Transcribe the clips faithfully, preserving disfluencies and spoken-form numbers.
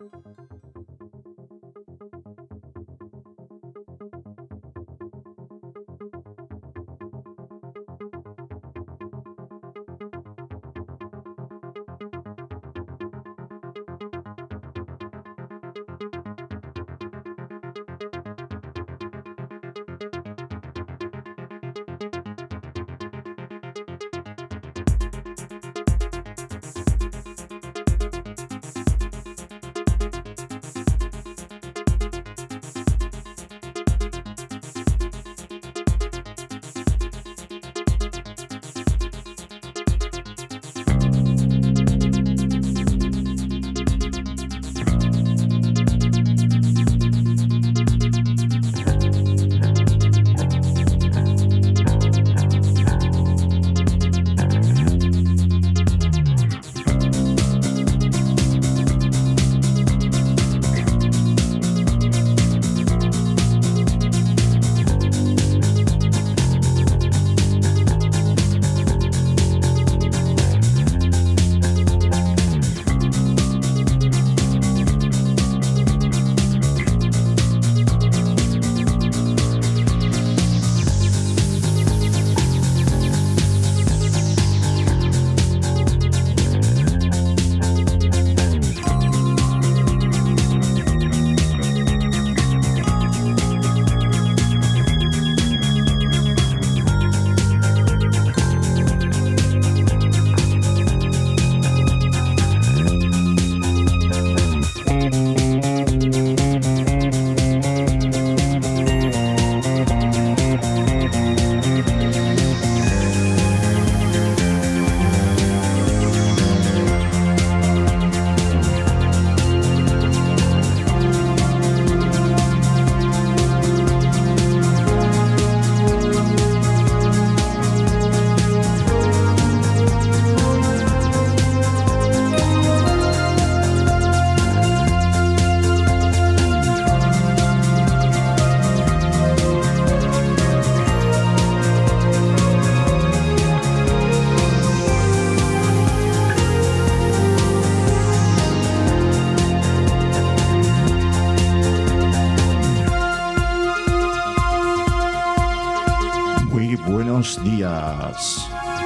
buenos días.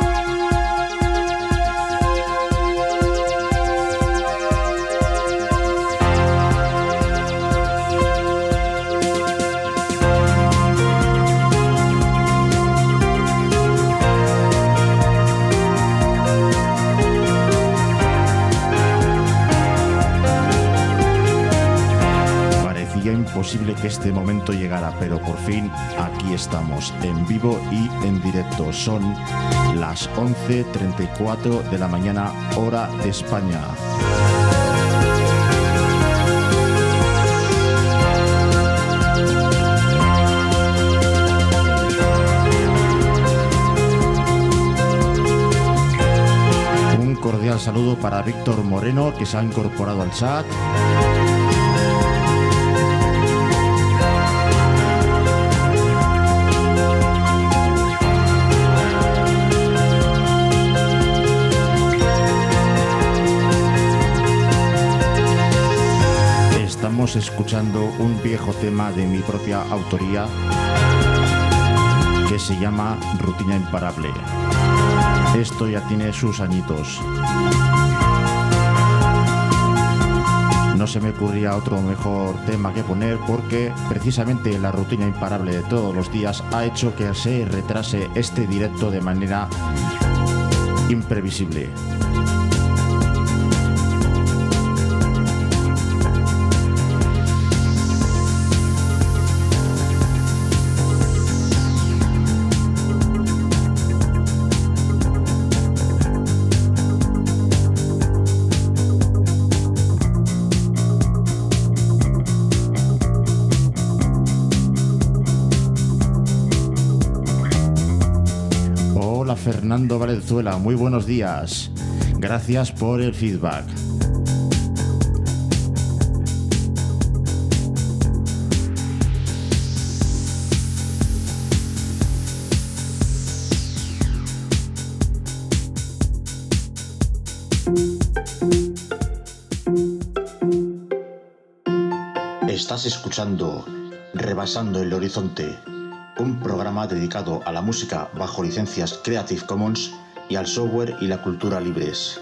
Imposible que este momento llegara, pero por fin aquí estamos, en vivo y en directo. Son las once treinta y cuatro de la mañana, hora de España. Un cordial saludo para Víctor Moreno, que se ha incorporado al chat. Estamos escuchando un viejo tema de mi propia autoría que se llama Rutina Imparable. Esto ya tiene sus añitos. No se me ocurría otro mejor tema que poner porque precisamente la rutina imparable de todos los días ha hecho que se retrase este directo de manera imprevisible. Fernando Valenzuela, muy buenos días. Gracias por el feedback. Estás escuchando Rebasando el Horizonte, un programa dedicado a la música bajo licencias Creative Commons y al software y la cultura libres.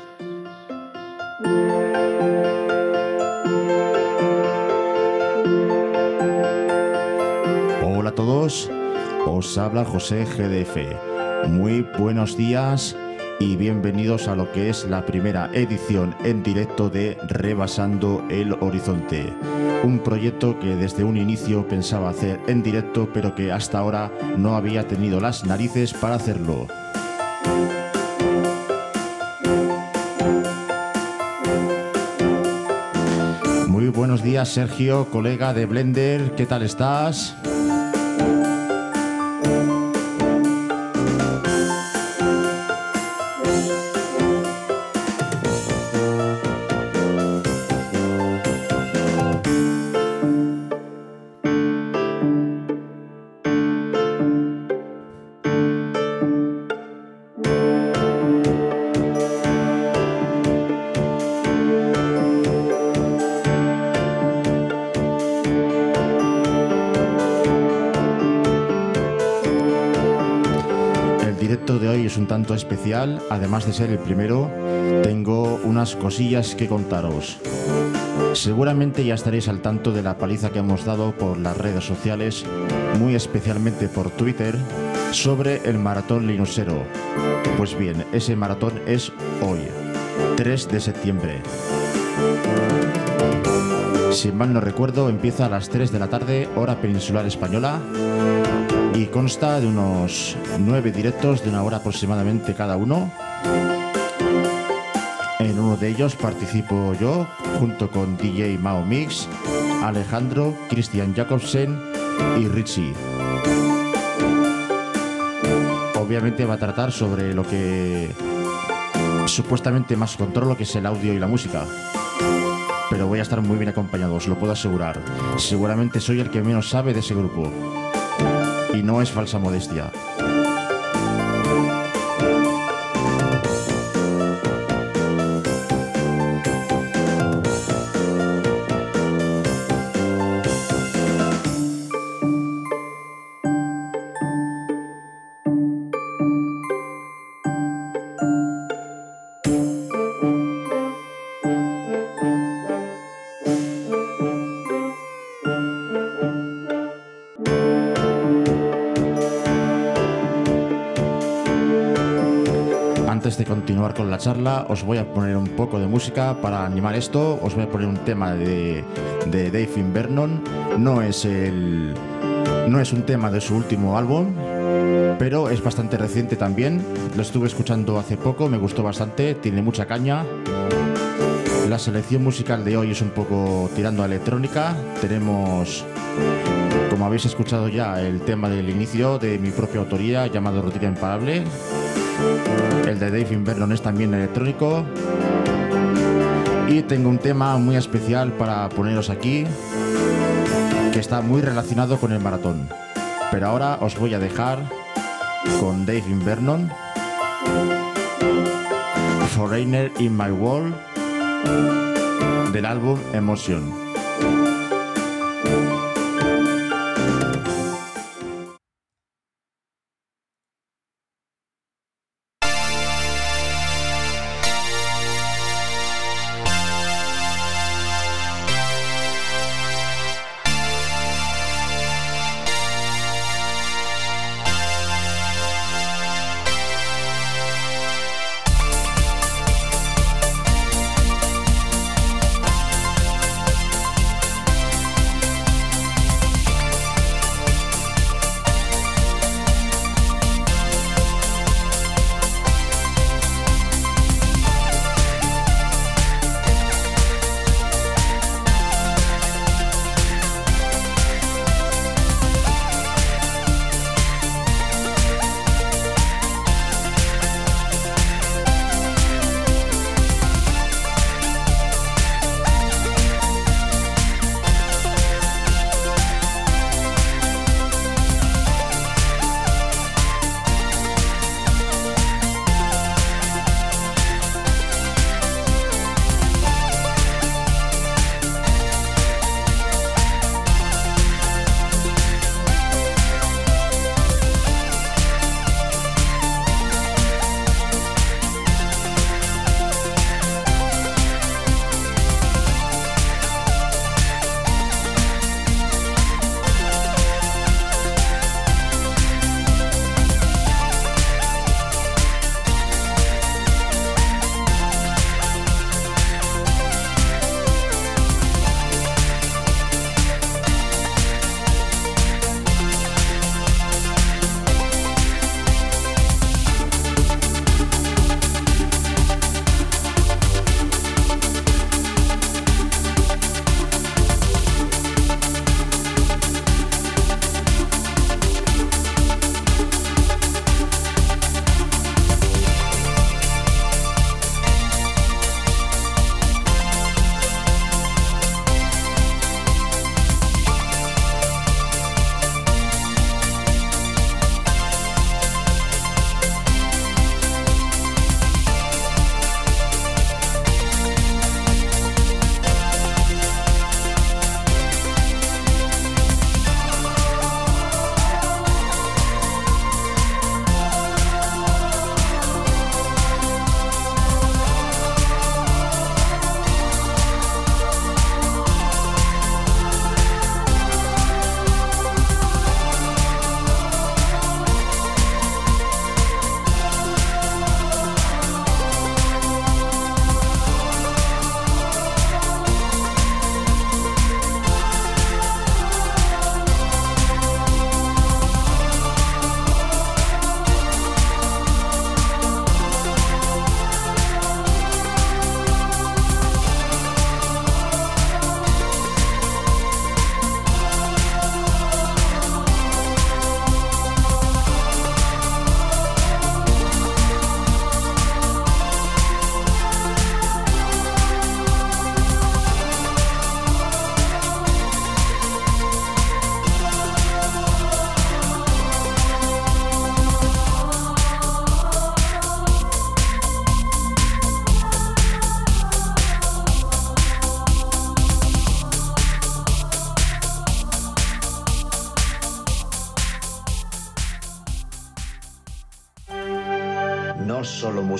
Hola a todos, os habla José G D F. Muy buenos días y bienvenidos a lo que es la primera edición en directo de Rebasando el Horizonte, un proyecto que desde un inicio pensaba hacer en directo, pero que hasta ahora no había tenido las narices para hacerlo. Muy buenos días, Sergio, colega de Blender, ¿qué tal estás? Un tanto especial, además de ser el primero, tengo unas cosillas que contaros. Seguramente ya estaréis al tanto de la paliza que hemos dado por las redes sociales, muy especialmente por Twitter, sobre el maratón linuxero. Pues bien, ese maratón es hoy, tres de septiembre. Si mal no recuerdo, empieza a las tres de la tarde, hora peninsular española, y consta de unos nueve directos de una hora aproximadamente cada uno. En uno de ellos participo yo, junto con D J Mao Mix, Alejandro, Christian Jacobsen y Richie. Obviamente va a tratar sobre lo que supuestamente más controlo, que es el audio y la música. Pero voy a estar muy bien acompañado, os lo puedo asegurar. Seguramente soy el que menos sabe de ese grupo. Y no es falsa modestia. Antes de continuar con la charla, os voy a poner un poco de música para animar esto. Os voy a poner un tema de, de Dave Invernon. No es, el, no es un tema de su último álbum, pero es bastante reciente también. Lo estuve escuchando hace poco, me gustó bastante, tiene mucha caña. La selección musical de hoy es un poco tirando a electrónica. Tenemos, como habéis escuchado ya, el tema del inicio de mi propia autoría llamado Rutina Imparable. El de Dave Invernon es también electrónico. Y tengo un tema muy especial para poneros aquí, que está muy relacionado con el maratón. Pero ahora os voy a dejar con Dave Invernon, Foreigner in My World, del álbum Emotion.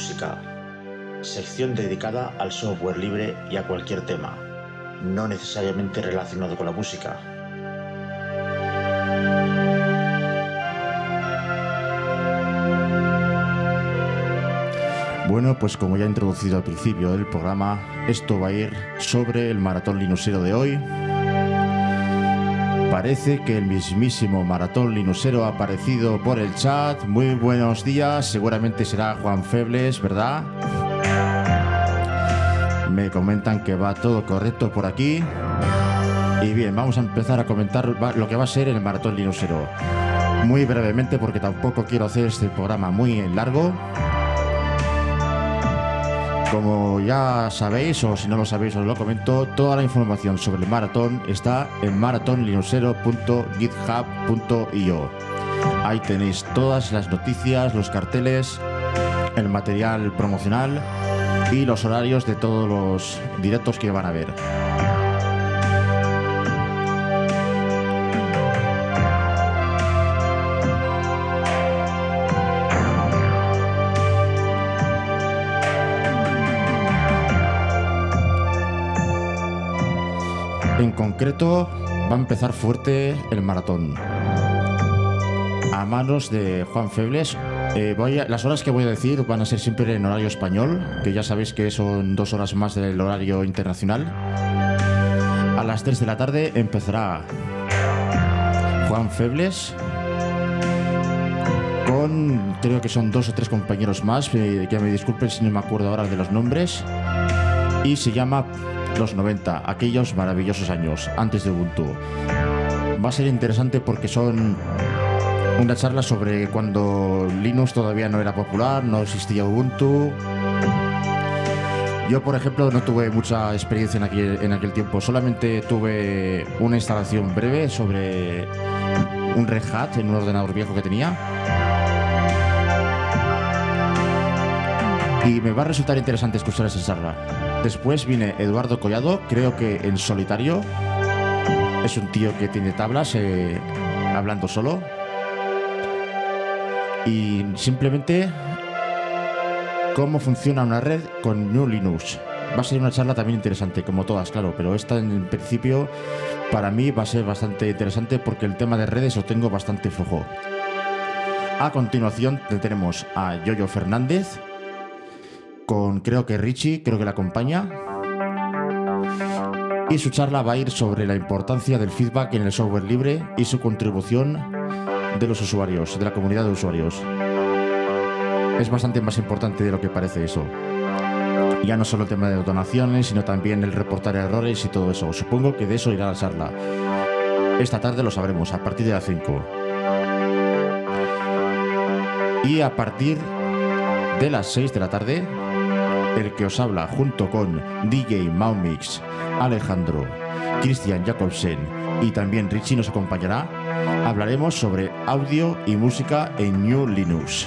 música, sección dedicada al software libre y a cualquier tema, no necesariamente relacionado con la música. Bueno, pues como ya he introducido al principio del programa, esto va a ir sobre el maratón linuxero de hoy. Parece que el mismísimo maratón linuxero ha aparecido por el chat. Muy buenos días, seguramente será Juan Febles, ¿verdad? Me comentan que va todo correcto por aquí. Y bien, vamos a empezar a comentar lo que va a ser el maratón linuxero. Muy brevemente, porque tampoco quiero hacer este programa muy largo. Como ya sabéis, o si no lo sabéis os lo comento, toda la información sobre el maratón está en marathon linuxero punto github punto io. Ahí tenéis todas las noticias, los carteles, el material promocional y los horarios de todos los directos que van a haber. En concreto, va a empezar fuerte el maratón a manos de Juan Febles. Eh, voy a, las horas que voy a decir van a ser siempre en horario español, que ya sabéis que son dos horas más del horario internacional. A las tres de la tarde empezará Juan Febles con, creo que son dos o tres compañeros más, eh, que me disculpen si no me acuerdo ahora de los nombres, y se llama Los noventa, aquellos maravillosos años antes de Ubuntu. Va a ser interesante porque son una charla sobre cuando Linux todavía no era popular, no existía Ubuntu. Yo, por ejemplo, no tuve mucha experiencia en aquel, en aquel tiempo. Solamente tuve una instalación breve sobre un Red Hat en un ordenador viejo que tenía. Y me va a resultar interesante escuchar esa charla. Después viene Eduardo Collado, creo que en solitario. Es un tío que tiene tablas, eh, hablando solo. Y simplemente cómo funciona una red con G N U Linux. Va a ser una charla también interesante, como todas, claro, pero esta en principio para mí va a ser bastante interesante porque el tema de redes lo tengo bastante flojo. A continuación tenemos a Yoyo Fernández, con creo que Richie, creo que la acompaña. Y su charla va a ir sobre la importancia del feedback en el software libre y su contribución de los usuarios, de la comunidad de usuarios. Es bastante más importante de lo que parece eso. Ya no solo el tema de donaciones, sino también el reportar errores y todo eso. Supongo que de eso irá la charla. Esta tarde lo sabremos, a partir de las cinco. Y a partir de las seis de la tarde, el que os habla junto con D J Maumix, Alejandro, Christian Jacobsen y también Richie nos acompañará. Hablaremos sobre audio y música en G N U Linux.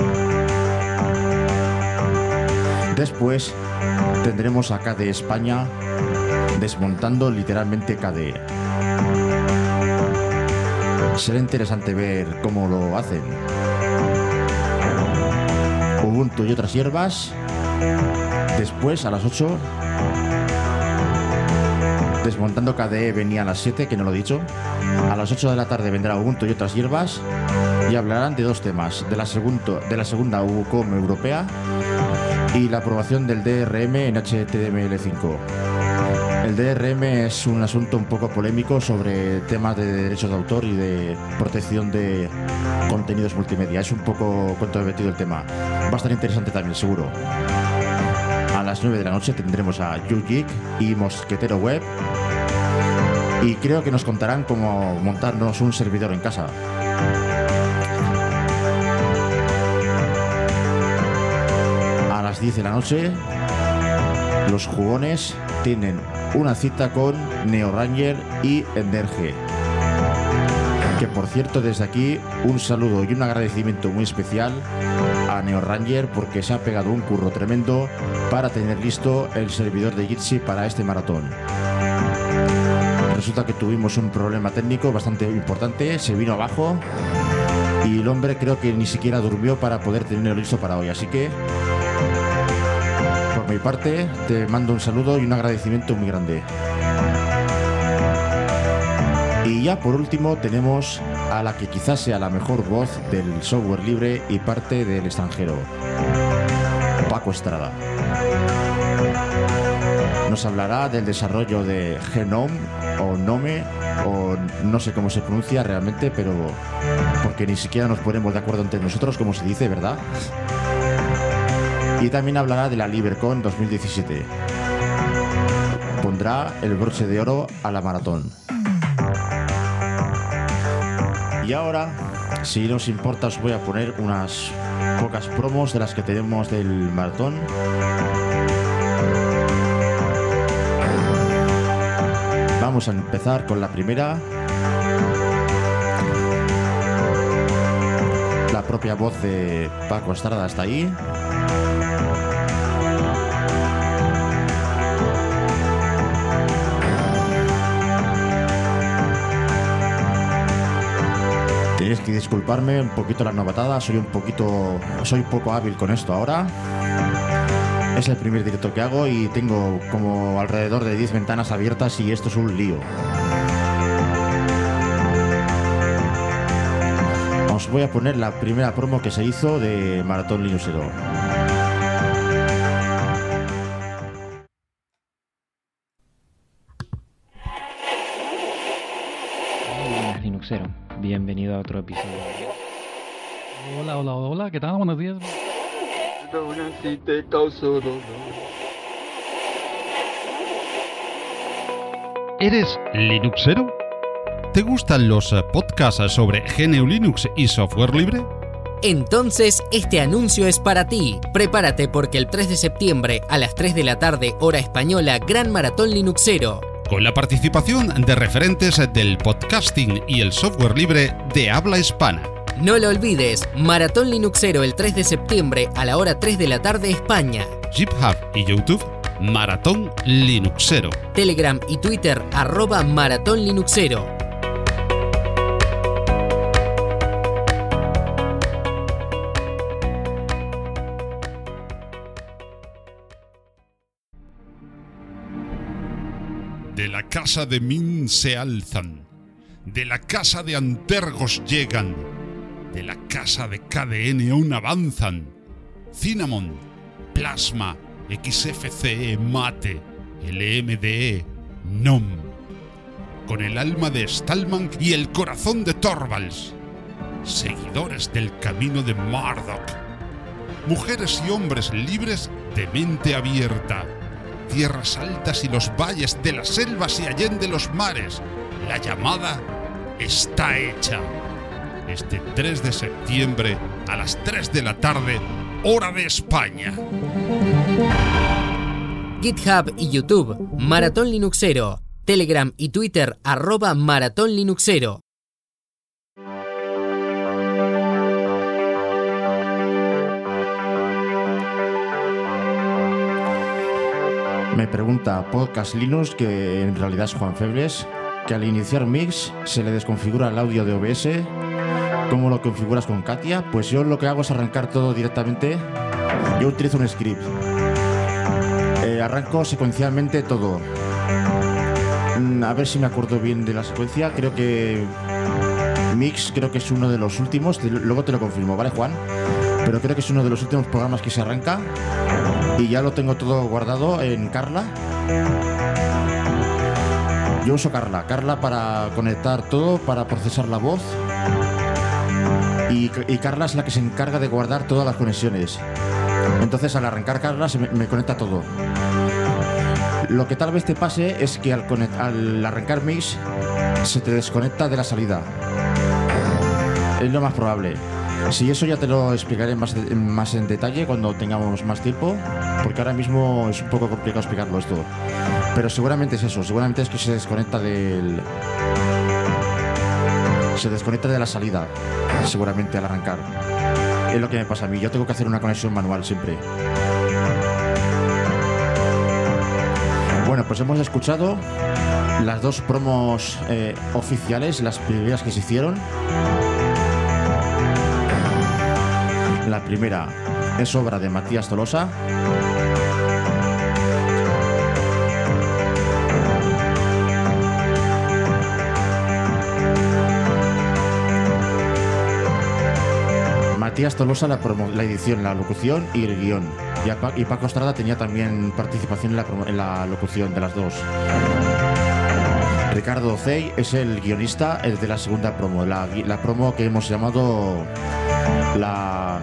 Después tendremos a K D E España desmontando literalmente K D E. Será interesante ver cómo lo hacen. Ubuntu y otras hierbas. Después, a las ocho, desmontando K D E venía a las siete, que no lo he dicho. A las ocho de la tarde vendrá Ubuntu y otras hierbas y hablarán de dos temas, de la, segundo, de la segunda UBUCOM europea y la aprobación del D R M en H T M L cinco. El D R M es un asunto un poco polémico sobre temas de derechos de autor y de protección de contenidos multimedia. Es un poco controvertido el tema. Va a estar interesante también, seguro. A las nueve de la noche tendremos a YouGeek y Mosquetero Web. Y creo que nos contarán cómo montarnos un servidor en casa. A las diez de la noche, los jugones tienen una cita con NeoRanger y Enderge. Que por cierto, desde aquí un saludo y un agradecimiento muy especial a NeoRanger porque se ha pegado un curro tremendo para tener listo el servidor de Jitsi para este maratón. Resulta que tuvimos un problema técnico bastante importante, se vino abajo y el hombre creo que ni siquiera durmió para poder tenerlo listo para hoy, así que mi parte, te mando un saludo y un agradecimiento muy grande. Y ya por último tenemos a la que quizás sea la mejor voz del software libre y parte del extranjero, Paco Estrada. Nos hablará del desarrollo de Genome o Nome, o no sé cómo se pronuncia realmente, pero porque ni siquiera nos ponemos de acuerdo entre nosotros, como se dice, ¿verdad? Y también hablará de la LibreCon dos mil diecisiete. Pondrá el broche de oro a la maratón. Y ahora, si no os importa, os voy a poner unas pocas promos de las que tenemos del maratón. Vamos a empezar con la primera. La propia voz de Paco Estrada está ahí. Tenéis que disculparme un poquito la novatada, soy un poquito, soy poco hábil con esto ahora. Es el primer directo que hago y tengo como alrededor de diez ventanas abiertas y esto es un lío. Os voy a poner la primera promo que se hizo de Maratón Linuxero. Buenas, Linuxero. Bienvenido a otro episodio. Hola, hola, hola, ¿qué tal? Buenos días. Si te causó dolor. ¿Eres Linuxero? ¿Te gustan los podcasts sobre G N U Linux y software libre? Entonces, este anuncio es para ti. Prepárate porque el tres de septiembre a las tres de la tarde, hora española, Gran Maratón Linuxero. Con la participación de referentes del podcasting y el software libre de habla hispana. No lo olvides, Maratón Linuxero el tres de septiembre a la hora tres de la tarde España. GitHub y YouTube, Maratón Linuxero. Telegram y Twitter, arroba Maratón Linuxero. De la casa de Min se alzan, de la casa de Antergos llegan, de la casa de K D N aún avanzan. Cinnamon, Plasma, X F C E, Mate, L M D E, N O M. Con el alma de Stallman y el corazón de Torvalds. Seguidores del camino de Murdoch. Mujeres y hombres libres de mente abierta. Tierras altas y los valles de las selvas y allende los mares. La llamada está hecha. Este tres de septiembre a las tres de la tarde, hora de España. GitHub y YouTube, Maratón Linuxero. Telegram y Twitter, arroba Maratón Linuxero. Me pregunta Podcast Linux, que en realidad es Juan Febles, que al iniciar Mix se le desconfigura el audio de O B S. ¿Cómo lo configuras con Katia? Pues yo lo que hago es arrancar todo directamente. Yo utilizo un script. Eh, arranco secuencialmente todo. A ver si me acuerdo bien de la secuencia. Creo que Mix creo que es uno de los últimos. Luego te lo confirmo, ¿vale, Juan? Pero creo que es uno de los últimos programas que se arranca. Y ya lo tengo todo guardado en Carla. Yo uso Carla. Carla para conectar todo, para procesar la voz. Y, y Carla es la que se encarga de guardar todas las conexiones. Entonces al arrancar Carla se me, me conecta todo. Lo que tal vez te pase es que al, conect, al arrancar Mix se te desconecta de la salida. Es lo más probable. Si eso ya te lo explicaré más, de, más en detalle cuando tengamos más tiempo, porque ahora mismo es un poco complicado explicarlo esto. Pero seguramente es eso, seguramente es que se desconecta del... Se desconecta de la salida, seguramente al arrancar. Es lo que me pasa a mí, yo tengo que hacer una conexión manual siempre. Bueno, pues hemos escuchado las dos promos eh, oficiales, las primeras que se hicieron. La primera es obra de Matías Tolosa. Matías Tolosa la, promo, la edición, la locución y el guión. Y, a, y Paco Estrada tenía también participación en la, en la locución de las dos. Ricardo Ocey es el guionista, el de la segunda promo, la, la promo que hemos llamado la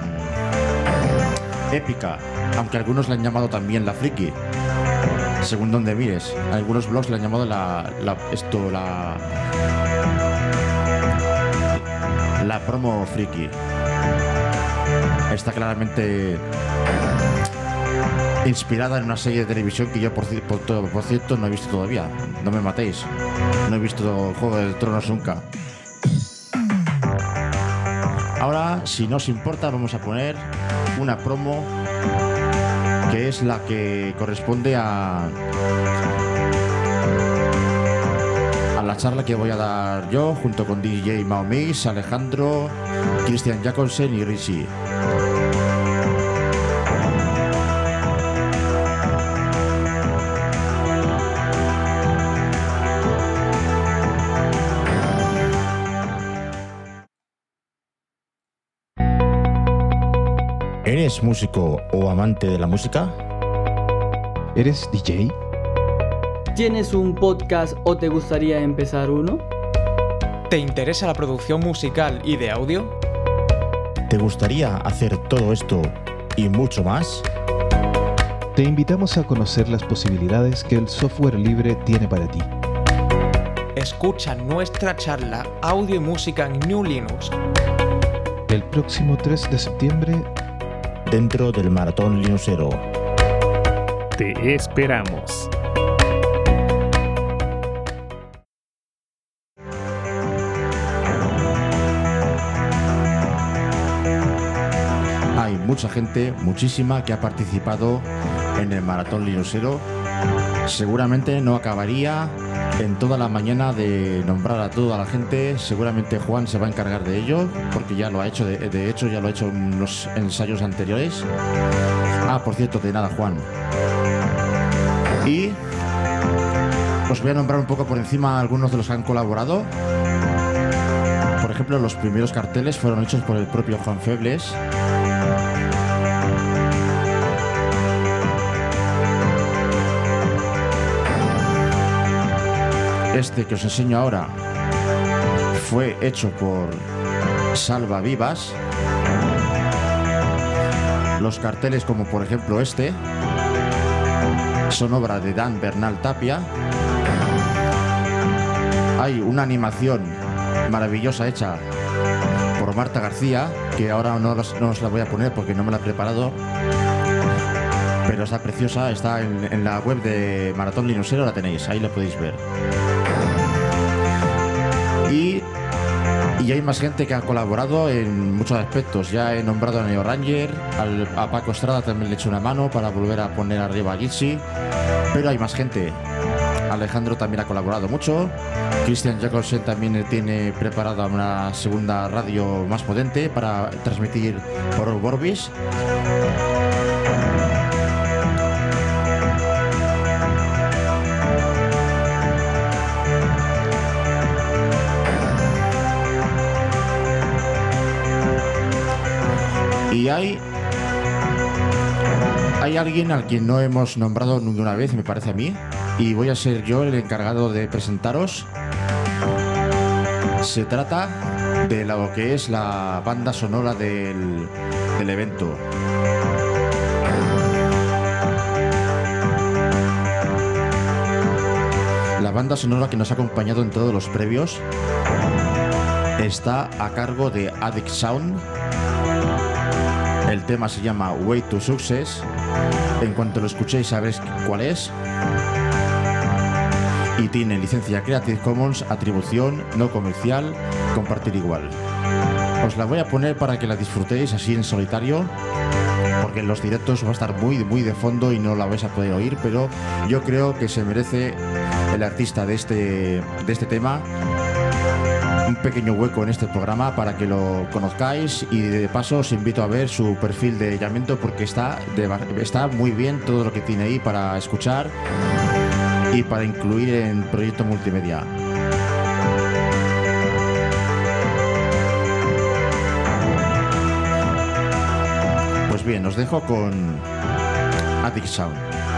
épica, aunque algunos la han llamado también la friki, según donde mires. Algunos blogs la han llamado la, la esto la la promo friki. Está claramente inspirada en una serie de televisión que yo por, por, por cierto no he visto todavía. No me matéis, no he visto Juego de Tronos nunca. Ahora, si no os importa, vamos a poner una promo que es la que corresponde a a la charla que voy a dar yo junto con D J Mao Mix, Alejandro, Christian Jacobsen y Rishi. ¿Eres músico o amante de la música? ¿Eres D J? ¿Tienes un podcast o te gustaría empezar uno? ¿Te interesa la producción musical y de audio? ¿Te gustaría hacer todo esto y mucho más? Te invitamos a conocer las posibilidades que el software libre tiene para ti. Escucha nuestra charla Audio y Música en New Linux. El próximo tres de septiembre, dentro del Maratón Linuxero. Te esperamos. Hay mucha gente, muchísima, que ha participado en el Maratón Linuxero. Seguramente no acabaría en toda la mañana de nombrar a toda la gente. Seguramente Juan se va a encargar de ello, porque ya lo ha hecho, de, de hecho ya lo ha hecho en los ensayos anteriores. Ah, por cierto, de nada, Juan. Y os voy a nombrar un poco por encima algunos de los que han colaborado. Por ejemplo, los primeros carteles fueron hechos por el propio Juan Febles. Este que os enseño ahora fue hecho por Salva Vivas. Los carteles, como por ejemplo este, son obra de Dan Bernal Tapia. Hay una animación maravillosa hecha por Marta García, que ahora no, los, no os la voy a poner porque no me la he preparado, pero está preciosa, está en, en la web de Maratón Linuxero, la tenéis, ahí la podéis ver. Y, y hay más gente que ha colaborado en muchos aspectos. Ya he nombrado a Neo Ranger, al, a Paco Estrada también le he hecho una mano para volver a poner arriba a Jitsi, pero hay más gente. Alejandro también ha colaborado mucho. Christian Jacobsen también tiene preparada una segunda radio más potente para transmitir por Vorbis. Y hay hay alguien al quien no hemos nombrado ninguna vez, me parece a mí, y voy a ser yo el encargado de presentaros. Se trata de lo que es la banda sonora del, del evento. La banda sonora que nos ha acompañado en todos los previos está a cargo de Addict Sound. El tema se llama Way to Success. En cuanto lo escuchéis sabréis cuál es. Y tiene licencia Creative Commons, atribución, no comercial, compartir igual. Os la voy a poner para que la disfrutéis así en solitario, porque en los directos va a estar muy, muy de fondo y no la vais a poder oír, pero yo creo que se merece el artista de este, de este tema un pequeño hueco en este programa para que lo conozcáis, y de paso os invito a ver su perfil de Yamento porque está, de, está muy bien todo lo que tiene ahí para escuchar y para incluir en proyecto multimedia. bien, os dejo con Attic Sound.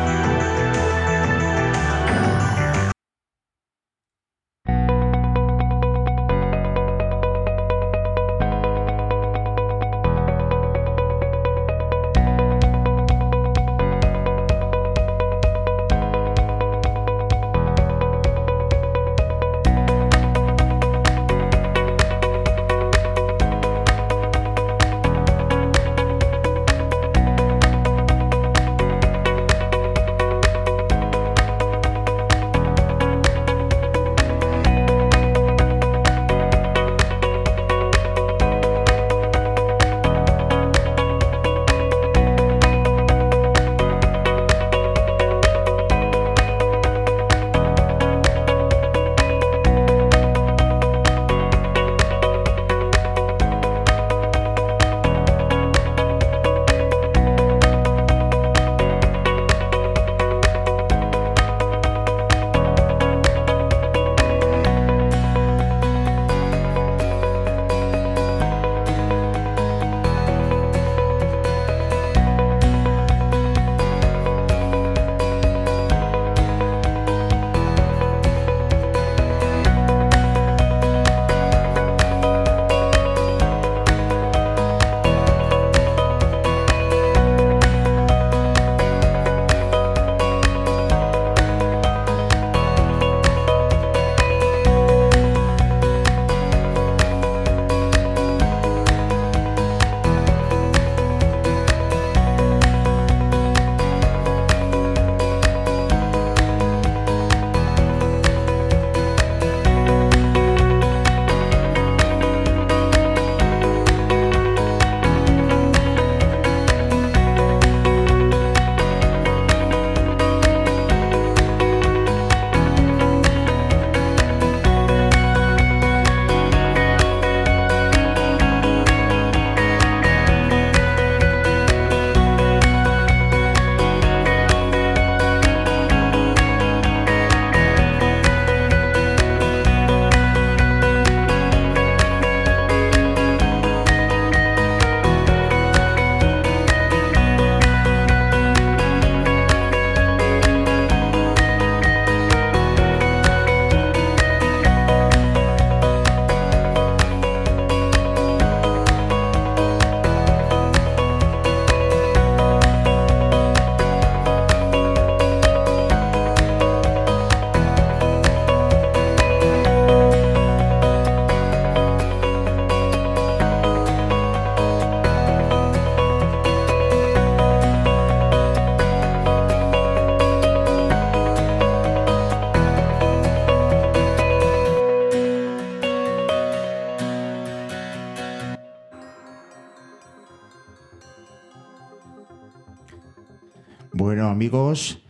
Bueno, amigos,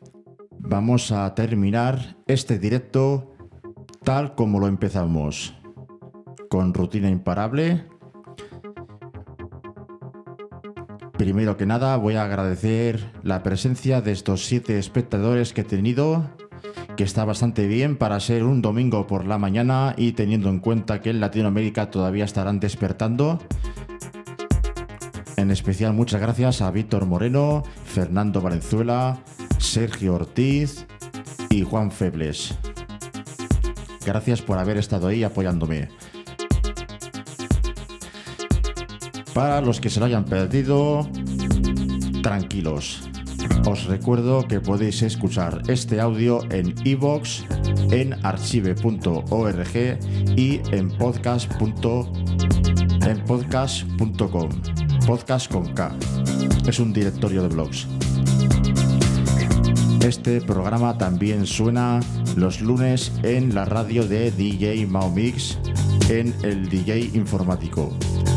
vamos a terminar este directo tal como lo empezamos, con rutina imparable. Primero que nada, voy a agradecer la presencia de estos siete espectadores que he tenido, que está bastante bien para ser un domingo por la mañana y teniendo en cuenta que en Latinoamérica todavía estarán despertando. En especial, muchas gracias a Víctor Moreno, Fernando Valenzuela, Sergio Ortiz y Juan Febles. Gracias por haber estado ahí apoyándome. Para los que se lo hayan perdido, tranquilos. Os recuerdo que podéis escuchar este audio en iVoox, en archive punto org y en podcast. en podcast punto com. Podcast con K. Es un directorio de blogs. Este programa también suena los lunes en la radio de D J Mao Mix, en el D J Informático.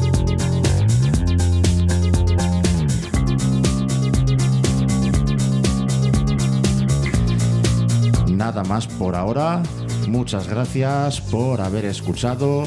Nada más por ahora. Muchas gracias por haber escuchado.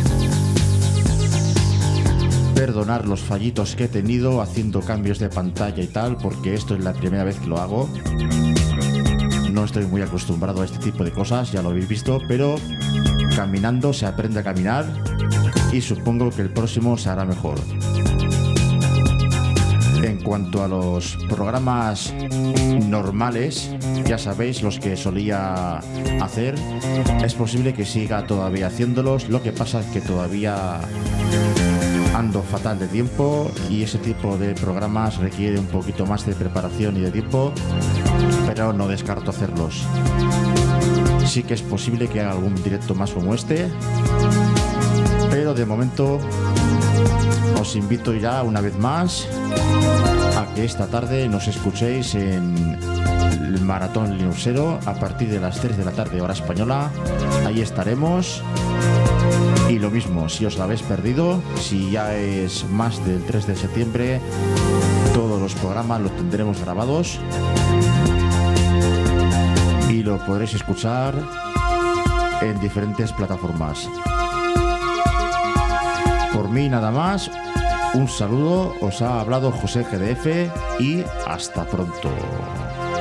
Perdonar los fallitos que he tenido haciendo cambios de pantalla y tal, porque esto es la primera vez que lo hago. No estoy muy acostumbrado a este tipo de cosas, ya lo habéis visto, pero caminando se aprende a caminar y supongo que el próximo se hará mejor. En cuanto a los programas normales, ya sabéis, los que solía hacer, es posible que siga todavía haciéndolos. Lo que pasa es que todavía ando fatal de tiempo y ese tipo de programas requiere un poquito más de preparación y de tiempo, pero no descarto hacerlos. Sí que es posible que haga algún directo más como este, pero de momento os invito ya una vez más a que esta tarde nos escuchéis en el Maratón Linuxero a partir de las tres de la tarde hora española. Ahí estaremos. Y lo mismo, si os lo habéis perdido, si ya es más del tres de septiembre, todos los programas los tendremos grabados y lo podréis escuchar en diferentes plataformas. Por mí nada más, un saludo, os ha hablado José G D F y hasta pronto.